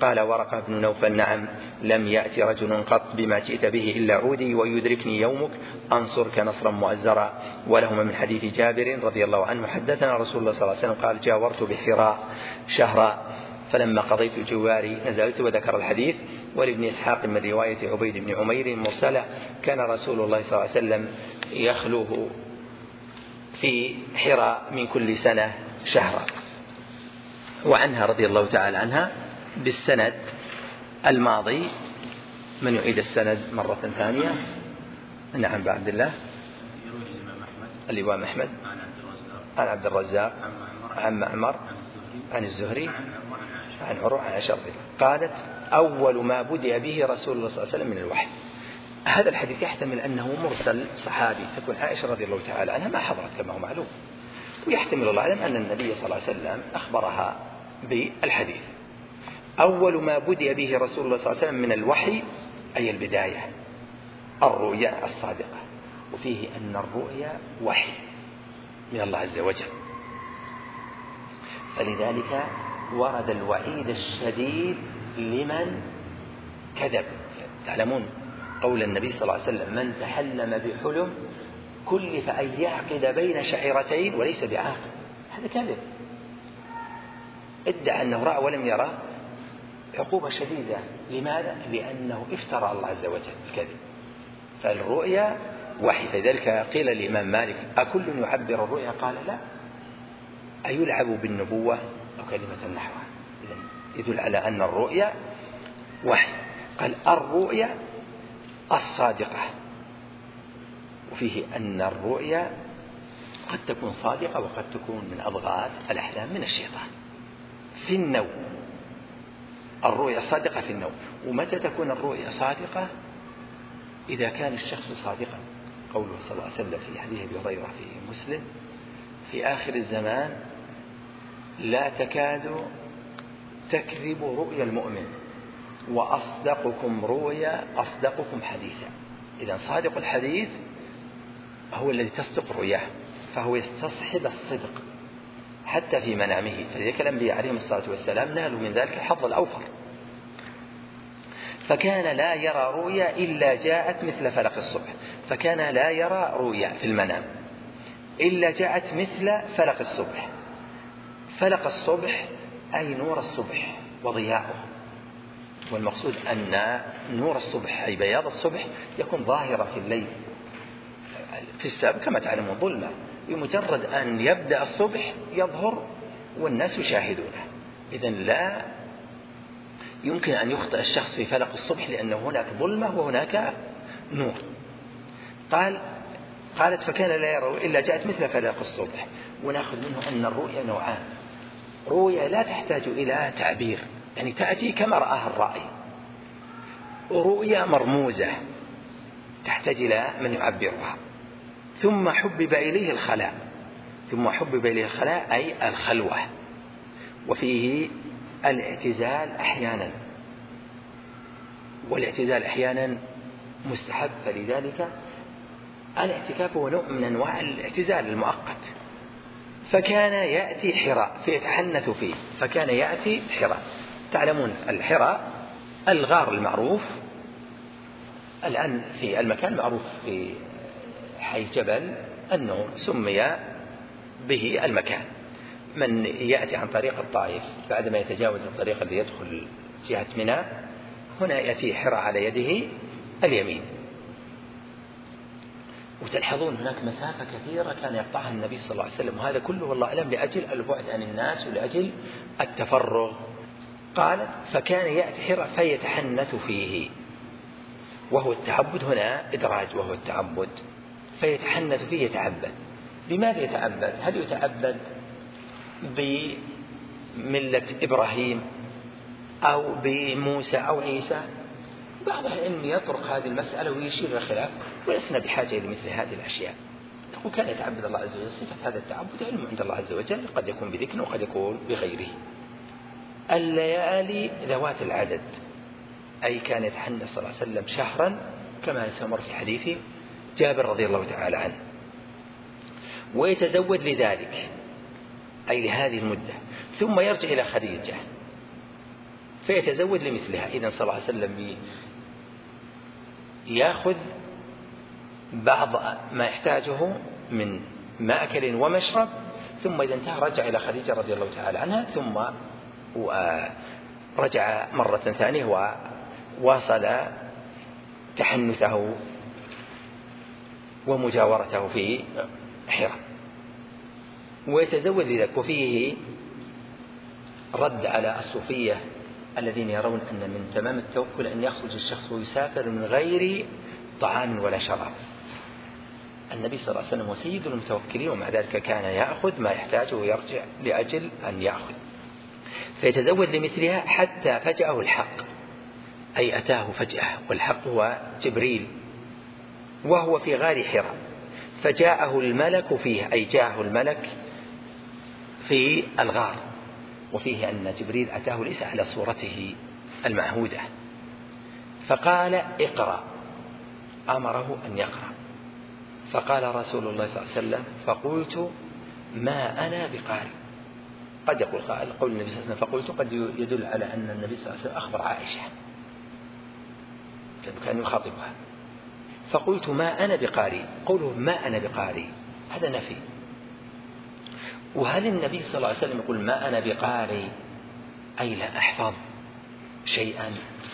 قال ورقة بن نوفل نعم لم يأتي رجل قط بما جئت به إلا عودي ويدركني يومك أنصرك نصرا مؤزرا. ولهما من حديث جابر رضي الله عنه حدثنا رسول الله صلى الله عليه وسلم قال جاورت بحراء شهرا فلما قضيت جواري نزلت وذكر الحديث. ولابن إسحاق من رواية عبيد بن عمير مرسلة كان رسول الله صلى الله عليه وسلم يخلوه في حراء من كل سنة شهرا. وعنها رضي الله تعالى عنها بالسند الماضي. من يعيد السند مرة ثانية؟ نعم بعد الله الإمام أحمد عن عبد الرزاق عن معمر عن الزهري عن عروة عن عائشة قالت أول ما بدأ به رسول الله صلى الله عليه وسلم من الوحي. هذا الحديث يحتمل أنه مرسل صحابي تكون عائشة رضي الله تعالى عنها ما حضرت كما هو معلوم، ويحتمل الله أعلم أن النبي صلى الله عليه وسلم أخبرها بالحديث. أول ما بدأ به رسول الله صلى الله عليه وسلم من الوحي أي البداية الرؤيا الصادقة، وفيه أن الرؤيا وحي من الله عز وجل، فلذلك ورد الوعيد الشديد لمن كذب. تعلمون قول النبي صلى الله عليه وسلم من تحلم بحلم كلف أن يعقد بين شعيرتين وليس بعاقل. هذا كذب، ادعى أنه رأى ولم يرى، عقوبة شديدة. لماذا؟ لأنه افترى الله عز وجل الكذب. فالرؤيا وحي. فذلك قيل الإمام مالك أكل يعبر الرؤيا؟ قال لا، أيلعب بالنبوة أو كلمة نحوها. يدل على أن الرؤيا وحي. قال الرؤيا الصادقة، وفيه أن الرؤيا قد تكون صادقة وقد تكون من أضغاث الأحلام من الشيطان في النوم. الرؤيا صادقة في النوم. ومتى تكون الرؤيا صادقة؟ إذا كان الشخص صادقا. قوله صلى الله عليه وسلم في حديث أبي هريرة في مسلم في آخر الزمان لا تكاد تكذب رؤيا المؤمن وأصدقكم رؤيا أصدقكم حديثا. إذا صادق الحديث هو الذي تصدق رؤياه، فهو يستصحب الصدق حتى في منامه. فذلك الأنبياء عليهم الصلاة والسلام نالوا من ذلك الحظ الأوفر. فكان لا يرى رؤيا إلا جاءت مثل فلق الصبح. فكان لا يرى رؤيا في المنام إلا جاءت مثل فلق الصبح. فلق الصبح أي نور الصبح وضياؤه. والمقصود أن نور الصبح أي بياض الصبح يكون ظاهرا في الليل. في السابق كما تعلمون ظلمة، بمجرد أن يبدأ الصبح يظهر والناس يشاهدونه. إذن لا يمكن أن يخطئ الشخص في فلق الصبح لأنه هناك ظلمة وهناك نور. قال قالت فكان لا يرى إلا جاءت مثل فلق الصبح. ونأخذ منه أن الرؤيا نوعان. رؤيا لا تحتاج إلى تعبير، يعني تأتي كما رآها الرأي. ورؤيا مرموزة تحتاج إلى من يعبرها. ثم حبب إليه الخلاء. ثم حبب إليه الخلاء أي الخلوة، وفيه الاعتزال أحيانا، والاعتزال أحيانا مستحب. فلذلك الاعتكاف هو نوع من أنواع الاعتزال المؤقت. فكان يأتي حراء فيتحنث فيه. فكان يأتي حراء. تعلمون الحراء الغار المعروف الآن في المكان معروف في حي جبل النور، سمي به المكان. من يأتي عن طريق الطائف بعدما يتجاوز الطريق الذي يدخل جهة منى هنا يأتي حراء على يده اليمين. وتلحظون هناك مسافة كثيرة كان يقطعها النبي صلى الله عليه وسلم، وهذا كله والله أعلم لأجل البعد عن الناس ولأجل التفرغ. قال فكان يأتي حراء فيتحنث فيه، وهو التعبد هنا إدراج، وهو التعبد فيتحنث فيه يتعبد. بماذا يتعبد؟ هل يتعبد بملة إبراهيم أو بموسى أو عيسى؟ بعض العلم يطرق هذه المسألة ويشير إلى الخلاف ولسنا بحاجة لمثل هذه الأشياء. وكان يتعبد الله عز وجل. صفة هذا التعبد علم عند الله عز وجل، قد يكون بذكر وقد يكون بغيره. الليالي ذوات العدد، أي كان يتحنث صلى الله عليه وسلم شهرا كما سمر في حديث جابر رضي الله تعالى عنه، ويتزود لذلك أي لهذه المدة، ثم يرجع إلى خديجة فيتزود لمثلها. إذن صلى الله عليه وسلم يأخذ بعض ما يحتاجه من مأكل ومشرب، ثم إذا انتهى رجع إلى خديجة رضي الله تعالى عنها، ثم رجع مرة ثانية وواصل تحنثه ومجاورته في حراء ويتزود ذلك. وفيه رد على الصوفية الذين يرون أن من تمام التوكل أن يخرج الشخص ويسافر من غير طعام ولا شراب. النبي صلى الله عليه وسلم هو سيد المتوكلين، ومع ذلك كان يأخذ ما يحتاجه ويرجع لأجل أن يأخذ. فيتزود لمثلها حتى فجأه الحق، أي أتاه فجأة، والحق هو جبريل وهو في غار حراء، فجاءه الملك فيه، أي جاءه الملك في الغار. وفيه أن جبريل أتاه ليس على صورته المعهودة، فقال اقرأ، أمره أن يقرأ. فقال رسول الله صلى الله عليه وسلم فقلت ما أنا بقارئ. قد يقول قائل قول النبي صلى الله عليه وسلم فقلت قد يدل على أن النبي صلى الله عليه وسلم أخبر عائشة كان يخاطبها. فقلت ما أنا بقارئ، قوله ما أنا بقارئ هذا نفي. وهل النبي صلى الله عليه وسلم يقول ما أنا بقارئ أي لا أحفظ شيئا،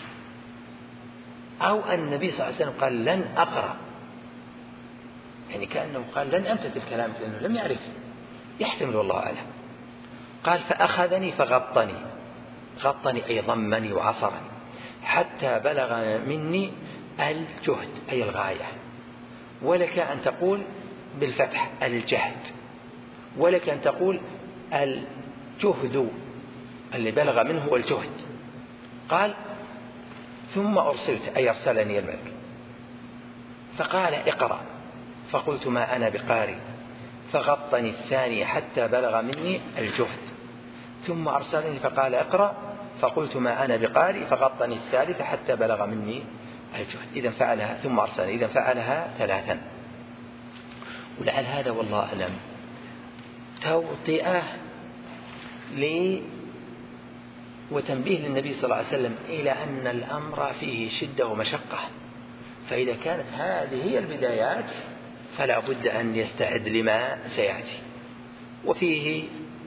أو أن النبي صلى الله عليه وسلم قال لن أقرأ، يعني كأنه قال لن أمتثل الكلام لأنه لم يعرف، يحتمل والله أعلم. قال فأخذني فغطني، غطني أي ضمني وعصرني حتى بلغ مني الجهد أي الغاية، ولك أن تقول بالفتح الجهد، ولك أن تقول الجهد اللي بلغ منه هو الجهد. قال ثم أرسلت أي أرسلني الملك، فقال اقرأ، فقلت ما أنا بقارئ، فغطني الثاني حتى بلغ مني الجهد، ثم أرسلني فقال اقرأ، فقلت ما أنا بقارئ، فغطني الثالث حتى بلغ مني الجهد. إذا فعلها ثم أرسلني، إذا فعلها ثلاثا. ولعل هذا والله أعلم توطئة لي وتنبيه للنبي صلى الله عليه وسلم إلى أن الأمر فيه شدة ومشقة، فإذا كانت هذه هي البدايات فلا بد أن يستعد لما سيأتي. وفيه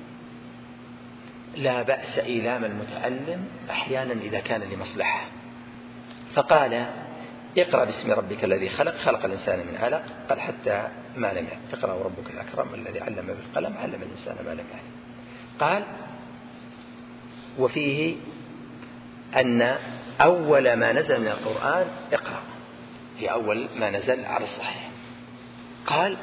لا بأس إيلام المتعلم أحيانا إذا كان لمصلحة. فقال اقرأ باسم ربك الذي خلق، خلق الإنسان من علق، قال حتى ما لم يعلم، اقرأ وربك الأكرم الذي علم بالقلم علم الإنسان ما لم يعلم. قال وفيه أن أول ما نزل من القرآن اقرأ، هي أول ما نزل على الصحيح. قال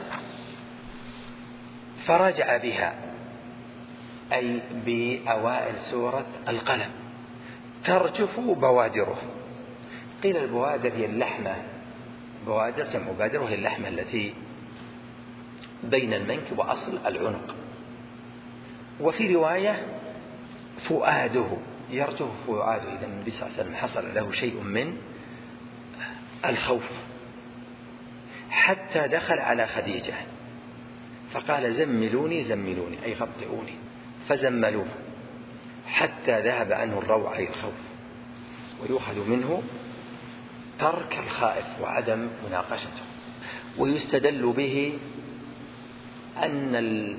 فرجع بها أي بأوائل سورة القلم ترجف بوادره. قيل البوادر هي اللحمة، بوادر جمع بادر، وهي اللحمة التي بين المنكب وأصل العنق. وفي رواية فؤاده يرجف فؤاده، إذا النبي صلى الله عليه وسلم حصل له شيء من الخوف حتى دخل على خديجة فقال زملوني زملوني أي غطئوني، فزملوه حتى ذهب عنه الروع أي الخوف. ويؤخذ منه ترك الخائف وعدم مناقشته. ويستدل به أن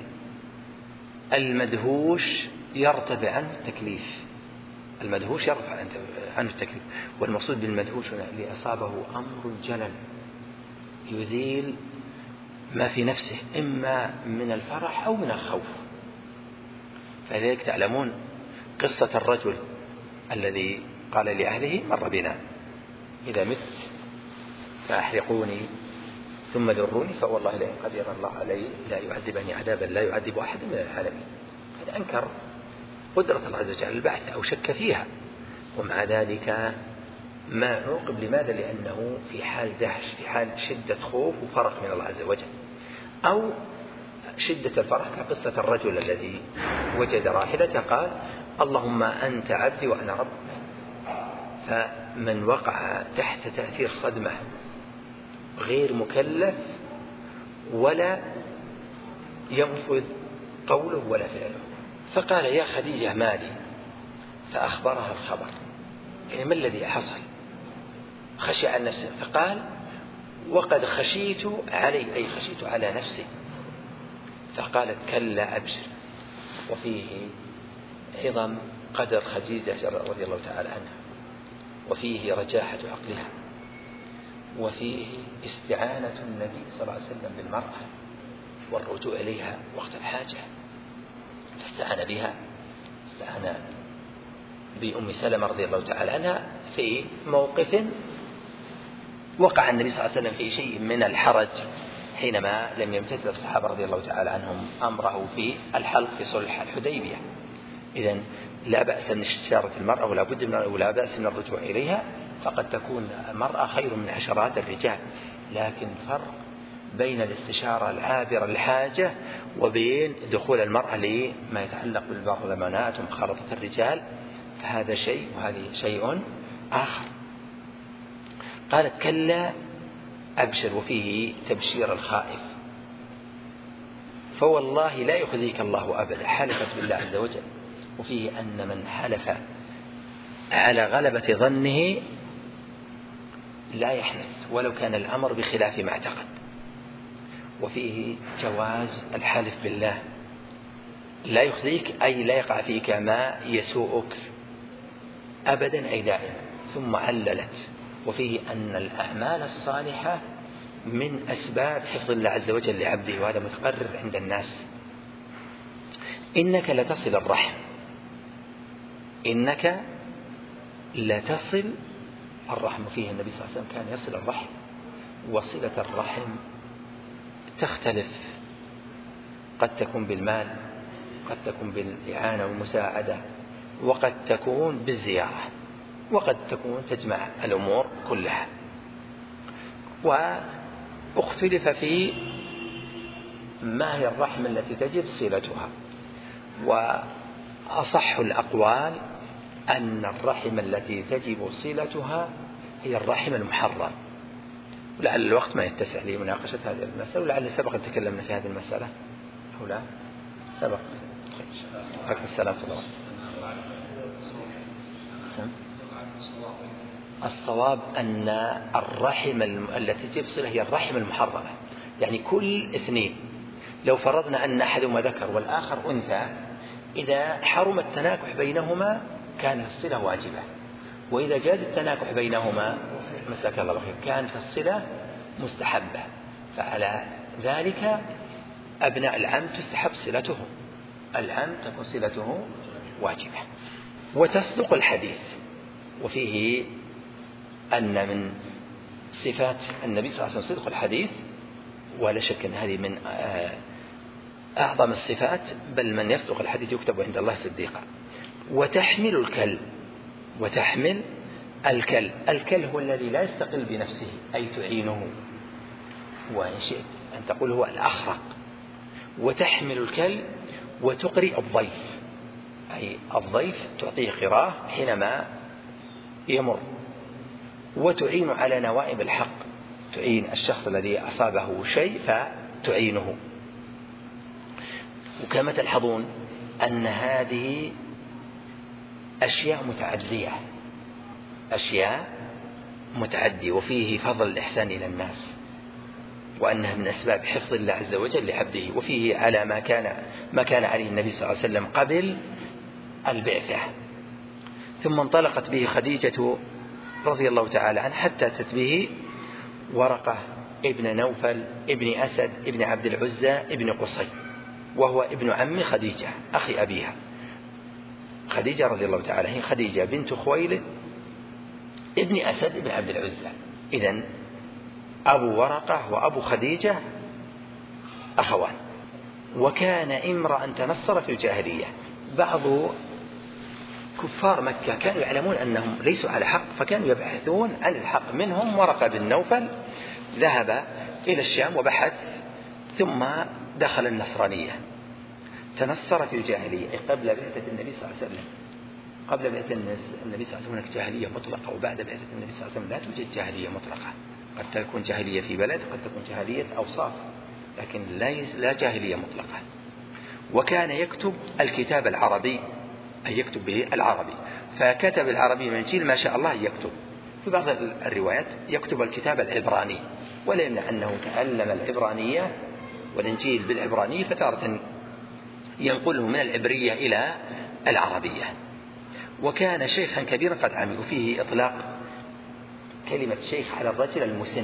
المدهوش يرتفع عنه التكليف، المدهوش يرفع عنه التكليف. والمقصود بالمدهوش اللي أصابه أمر جلل يزيل ما في نفسه إما من الفرح أو من الخوف. فلذلك تعلمون قصة الرجل الذي قال لأهله مر بنا إذا مت فأحرقوني ثم ذروني فوالله لئن قدر الله علي لا يعذبني عذابا لا يعذب أحد من العالمين. هذا أنكر قدرة الله عز وجل البعث أو شك فيها، ومع ذلك ما عوقب. لماذا؟ لأنه في حال دهش، في حال شدة خوف وفرق من الله عز وجل، أو شدة الفرح كقصة الرجل الذي وجد راحلته قال اللهم أنت عبدي وأنا رب. فمن وقع تحت تأثير صدمة غير مكلف ولا ينفذ قوله ولا فعله، فقال يا خديجة مالي، فأخبرها الخبر، يعني ما الذي حصل؟ خشي عن نفسه، فقال وقد خشيت علي، أي خشيت على نفسي. فقالت كلا أبشر. وفيه عظم قدر خديجة رضي الله تعالى عنها، وفيه رجاحة عقلها، وفيه استعانة النبي صلى الله عليه وسلم بالمرأة والرجوع إليها وقت الحاجة، فاستعان بها، استعان بأم سلمة رضي الله تعالى عنها في موقف وقع النبي صلى الله عليه وسلم في شيء من الحرج حينما لم يمتثل الصحابة رضي الله تعالى عنهم أمره في الحلق في صلح الحديبية. إذن لا بأس من استشارة المرأة ولا بد من ولا بأس من الرجوع إليها، فقد تكون المرأة خير من عشرات الرجال، لكن فرق بين الاستشارة العابرة للحاجة وبين دخول المرأة لما يتعلق بالبرلمانات ومخالطة الرجال، فهذا شيء وهذا شيء آخر. قالت كلا أبشر، وفيه تبشير الخائف، فوالله لا يخزيك الله أبدا، حلفت بالله عز وجل. وفيه أن من حلف على غلبة ظنه لا يحنث ولو كان الأمر بخلاف ما اعتقد. وفيه جواز الحلف بالله، لا يخزيك أي لا يقع فيك ما يسوءك أبدا أي دائما. ثم عللت وفيه أن الأعمال الصالحة من أسباب حفظ الله عز وجل لعبده، وهذا متقرر عند الناس. إنك لتصل الرحم، إنك لتصل الرحم. فيه النبي صلى الله عليه وسلم كان يصل الرحم، وصلة الرحم تختلف، قد تكون بالمال، قد تكون بالإعانة والمساعدة، وقد تكون بالزيارة، وقد تكون تجمع الأمور كلها. واختلف في ما هي الرحم التي تجب صلتها، وأصح الأقوال أن الرحم التي تجب صلتها هي الرحم المحرم. ولعل الوقت ما يتسع لي مناقشة هذه المسألة، ولعل سبق أن تكلمنا في هذه المسألة أو لا سبق. عليكم السلام ورحمة الله. الصواب أن الرحم التي تجب صلة هي الرحم المحرمة، يعني كل اثنين، لو فرضنا أن أحدهما ذكر والآخر أنثى، إذا حرم التناكح بينهما كانت الصلة واجبة، وإذا جاز التناكح بينهما مساك الله بخير كانت الصلة مستحبة. فعلى ذلك أبناء العم تستحب صلتهم، العم تكون صلته واجبة. وتصدق الحديث، وفيه أن من صفات النبي صلى الله عليه وسلم صدق الحديث، ولا شك أن هذه من أعظم الصفات، بل من يصدق الحديث يكتب عند الله صديقا. وتحمل الكل، وتحمل الكل، الكل هو الذي لا يستقل بنفسه أي تعينه، وإن شئت أن تقول هو الأخرق. وتحمل الكل وتقري الضيف، أي الضيف تعطيه قراءة حينما يمر. وتعين على نوائب الحق، تعين الشخص الذي أصابه شيء فتعينه. وكما تلحظون أن هذه أشياء متعدية، أشياء متعدية، وفيه فضل الإحسان إلى الناس، وأنها من أسباب حفظ الله عز وجل لعبده. وفيه على ما كان ما كان عليه النبي صلى الله عليه وسلم قبل البعثة. ثم انطلقت به خديجة رضي الله تعالى عنها حتى أتت به ورقة ابن نوفل ابن أسد ابن عبد العزى ابن قصي، وهو ابن عم خديجة أخي أبيها. خديجة رضي الله تعالى هي خديجة بنت خويلد ابن أسد ابن عبد العزى. إذن أبو ورقة وأبو خديجة أخوان. وكان امرأ تنصر في الجاهلية. بعض كفار مكة كانوا يعلمون أنهم ليسوا على حق، فكانوا يبحثون عن الحق. منهم ورقة بن نوفل ذهب إلى الشام وبحث، ثم دخل النصرانية، تنصر في الجاهلية قبل بعثة النبي صلى الله عليه وسلم. قبل بعثة النبي صلى الله عليه وسلم هناك جاهلية مطلقة، وبعد بعثة النبي صلى الله عليه وسلم لا توجد جاهلية مطلقة. قد تكون جاهلية في بلد، قد تكون جاهلية أوصاف، لكن لا جاهلية مطلقة. وكان يكتب الكتاب العربي أن يكتب به العربي، فكتب العربي من جيل ما شاء الله يكتب. في بعض الروايات يكتب الكتاب العبراني، ولا يمنع أنه تعلم العبرانية والإنجيل بالعبرانية، فتارة ينقله من العبرية إلى العربية. وكان شيخا كبيرا قد عمل. وفيه إطلاق كلمة شيخ على الرجل المسن،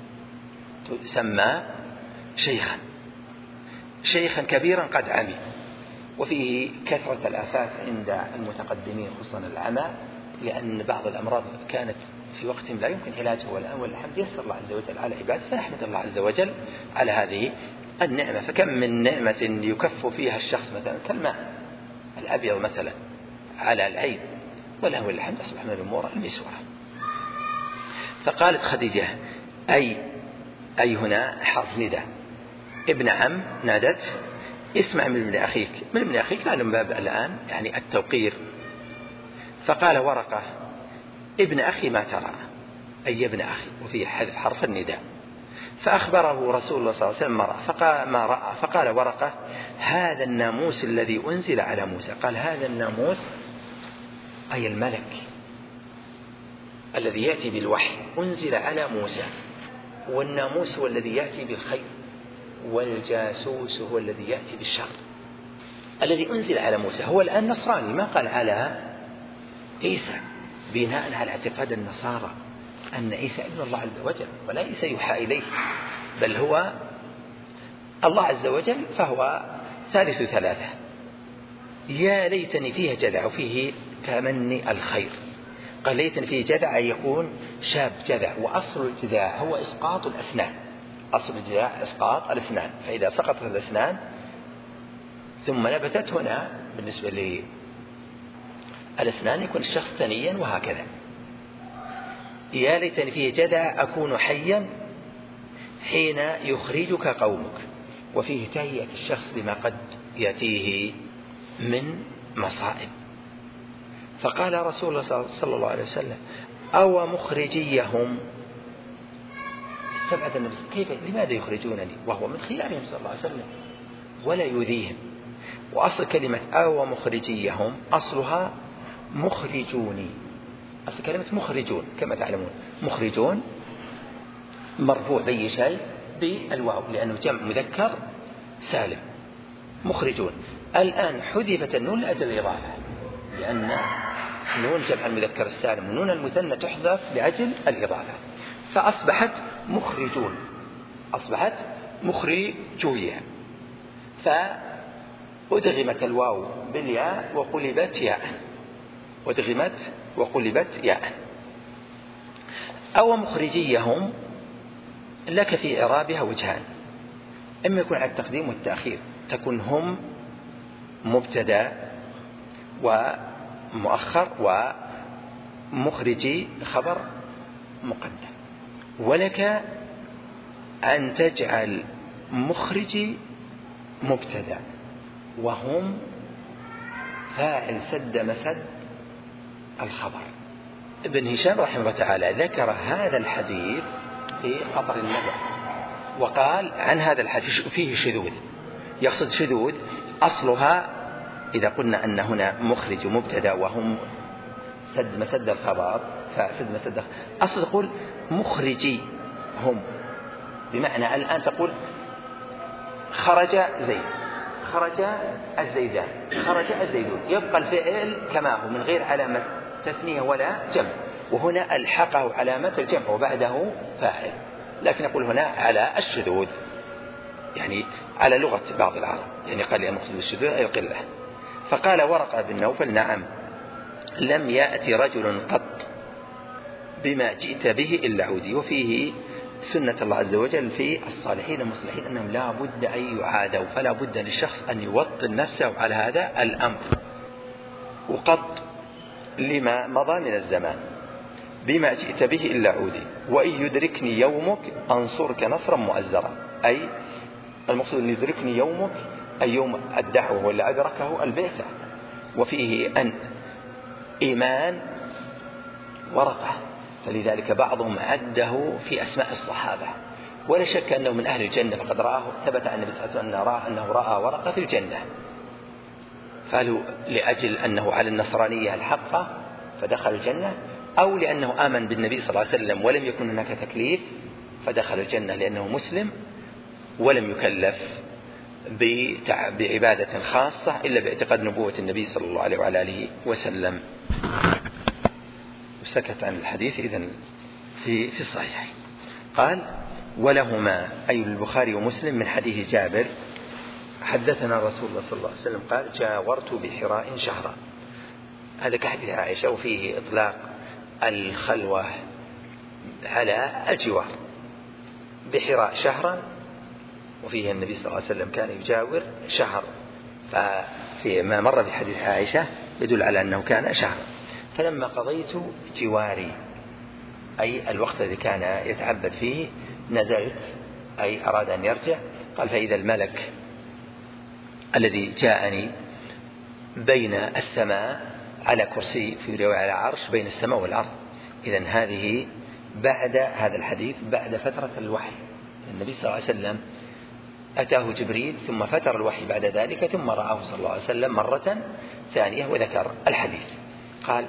تسمى شيخا، شيخا كبيرا قد عمل. وفيه كثرة الآفات عند المتقدمين خصوصا العمى، لأن بعض الأمراض كانت في وقت لا يمكن علاجها، والآن والحمد يسر الله عز وجل على عباده، فنحمد الله عز وجل على هذه النعمة. فكم من نعمة يكف فيها الشخص، مثلا كالماء الأبيض مثلا على العين، وله الحمد أصبح من الأمور الميسورة. فقالت خديجة أي أي هنا حرف نداء، ابن عم نادت اسمع من ابن أخيك، من ابن أخيك لا من باب الآن يعني التوقير. فقال ورقة ابن أخي ما ترى، أي ابن أخي، وفيه حذف حرف النداء. فأخبره رسول الله صلى الله عليه وسلم فقال ما رأى، فقال ورقة هذا الناموس الذي أنزل على موسى. قال هذا الناموس أي الملك الذي يأتي بالوحي أنزل على موسى، والناموس هو الذي يأتي بالخير، والجاسوس هو الذي يأتي بالشر. الذي أنزل على موسى هو الآن نصراني، ما قال على عيسى، بناء على اعتقاد النصارى أن عيسى ابن الله عز وجل، ولا عيسى يوحى إليه، بل هو الله عز وجل، فهو ثالث ثلاثة. يا ليتني فيه جدع، وفيه تمني الخير. قال ليتني فيه جدع أن يكون شاب جدع. وأصل الجداع هو إسقاط الأسنان، أصل الجداع إسقاط الأسنان، فإذا سقطت الأسنان ثم نبتت هنا بالنسبة للأسنان يكون الشخص ثنيا، وهكذا. يا ليتني فيه جدع أكون حيا حين يخرجك قومك. وفيه تهيئة الشخص لما قد يأتيه من مصائب. فقال رسول الله صلى الله عليه وسلم أو مخرجيهم، استبعد النفس، كيف لماذا يخرجونني وهو من خيارهم صلى الله عليه وسلم ولا يؤذيهم. وأصل كلمة أو مخرجيهم أصلها مخرجوني، أصل كلمة مخرجون كما تعلمون، مخرجون مرفوع بأي شيء بالواو لأنه جمع مذكر سالم، مخرجون. الآن حذفت النون لأجل الإضافة، لأن نون جمع المذكر السالم ونون المثنى تحذف لأجل الإضافة، فأصبحت مخرجون، أصبحت مخرجوية. فأدغمت الواو بالياء وقلبت ياء، ودغمت وقلبت ياء. أو مخرجيهم لك في إعرابها وجهان، إما يكون على التقديم والتأخير، تكون هم مبتدأ ومؤخر ومخرجي خبر مقدم، ولك أن تجعل مخرجي مبتدأ وهم فاعل سد مسد الخبر. ابن هشام رحمه الله تعالى ذكر هذا الحديث في قطر الندى، وقال عن هذا الحديث فيه شذوذ، يقصد شذوذ أصلها إذا قلنا أن هنا مخرج مبتدأ وهم سد مسد الخبر، فسد مسد أصل تقول مخرجي هم، بمعنى الآن تقول خرج زيد، خرج الزيدان، خرج الزيدون، يبقى الفعل كما هو من غير علامة تثنية ولا جمع، وهنا ألحقه علامة الجمع وبعده فاعل، لكن نقول هنا على الشذوذ، يعني على لغة بعض العرب، يعني قال لي المقصود بالشذوذ أي القلة. فقال ورقة بن نوفل نعم لم يأتي رجل قط بما جئت به إلا عودي. وفيه سنة الله عز وجل في الصالحين المصلحين أنهم لا بد أن يعادوا، فلا بد للشخص أن يوطن نفسه على هذا الأمر. وقط لما مضى من الزمان بما جئت به إلا عودي، وإن يدركني يومك أنصرك نصرا مؤزرا، أي المقصود أن يدركني يومك أي يوم الدعوة ولا أدركه البعثة. وفيه أن إيمان ورقة، فلذلك بعضهم عده في أسماء الصحابة، ولا شك أنه من أهل الجنة، فقد رآه ثبت عن النبي صلى الله عليه وسلم أنه رأى ورقة في الجنة. قالوا لأجل أنه على النصرانية الحقة فدخل الجنة، أو لأنه آمن بالنبي صلى الله عليه وسلم ولم يكن هناك تكليف فدخل الجنة لأنه مسلم ولم يكلف بعبادة خاصة إلا باعتقاد نبوة النبي صلى الله عليه وعلى آله وسلم. وسكت عن الحديث إذن في في الصحيح. قال: ولهما أي البخاري ومسلم من حديث جابر: حدثنا رسول الله صلى الله عليه وسلم قال: جاورت بحراء شهرا. هذا كحديث عائشة، وفيه إطلاق الخلوة على الجوار. بحراء شهرا، وفيه النبي صلى الله عليه وسلم كان يجاور شهر، ففي ما مر في حديث عائشة يدل على أنه كان شهرا. فلما قضيت جواري أي الوقت الذي كان يتعبد فيه نزلت، أي أراد أن يرجع. قال: فإذا الملك الذي جاءني بين السماء على كرسي، في رواية على عرش بين السماء والأرض. إذن هذه بعد هذا الحديث بعد فترة الوحي. النبي صلى الله عليه وسلم أتاه جبريل ثم فتر الوحي بعد ذلك، ثم رآه صلى الله عليه وسلم مرة ثانية وذكر الحديث. قال: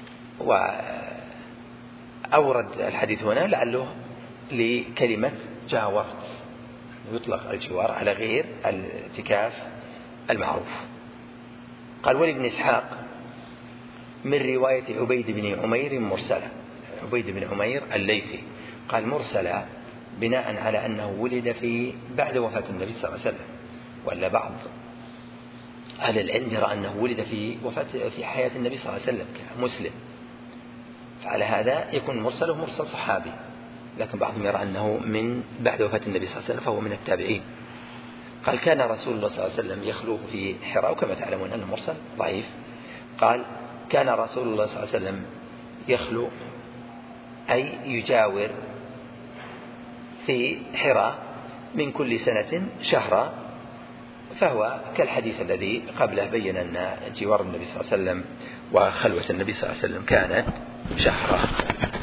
وأورد الحديث هنا لعله لكلمة جاورت، يطلق الجوار على غير الاعتكاف المعروف. قال: ولابن إسحاق من رواية عبيد بن عمير مرسلة. عبيد بن عمير الليثي قال مرسلة بناء على أنه ولد في بعد وفاة النبي صلى الله عليه وسلم، ولا بعض أهل العلم يرى أنه ولد في وفاة في حياة النبي صلى الله عليه وسلم كمسلم، فعلى هذا يكون مرسل ومرسل صحابي. لكن بعضهم يرى أنه من بعد وفاة النبي صلى الله عليه وسلم فهو من التابعين. قال: كان رسول الله صلى الله عليه وسلم يخلو في حراء، وكما تعلمون أنه مرسل ضعيف. قال: كان رسول الله صلى الله عليه وسلم يخلو أي يجاور في حراء من كل سنة شهرا، فهو كالحديث الذي قبله بين أن جوار النبي صلى الله عليه وسلم وخلوة النبي صلى الله عليه وسلم كانت شهرا.